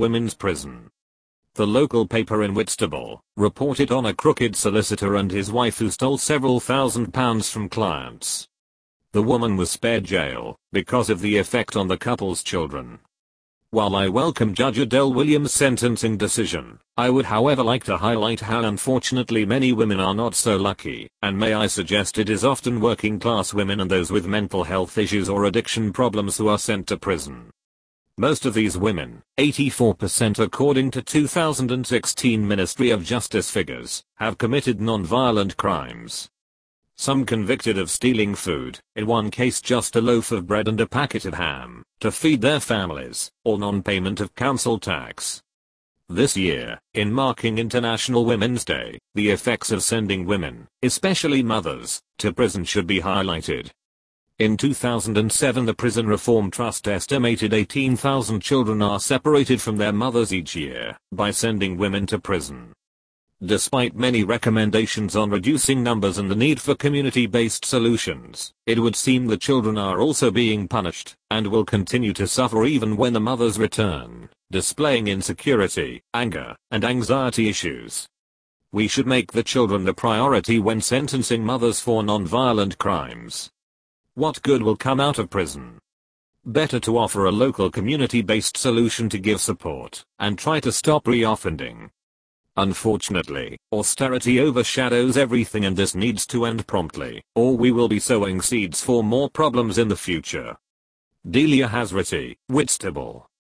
women's prison. The local paper in Whitstable reported on a crooked solicitor and his wife who stole several £1,000s from clients. The woman was spared jail because of the effect on the couple's children. While I welcome Judge Adele Williams' sentencing decision, I would however like to highlight how unfortunately many women are not so lucky, and may I suggest it is often working class women and those with mental health issues or addiction problems who are sent to prison. Most of these women, 84% according to 2016 Ministry of Justice figures, have committed non-violent crimes. Some convicted of stealing food, in one case just a loaf of bread and a packet of ham, to feed their families, or non-payment of council tax. This year, in marking International Women's Day, the effects of sending women, especially mothers, to prison should be highlighted. In 2007 the Prison Reform Trust estimated 18,000 children are separated from their mothers each year by sending women to prison. Despite many recommendations on reducing numbers and the need for community-based solutions, it would seem the children are also being punished, and will continue to suffer even when the mothers return, displaying insecurity, anger, and anxiety issues. We should make the children the priority when sentencing mothers for non-violent crimes. What good will come out of prison? Better to offer a local community-based solution to give support, and try to stop reoffending. Unfortunately, austerity overshadows everything and this needs to end promptly, or we will be sowing seeds for more problems in the future. Delia Hazreti, Whitstable.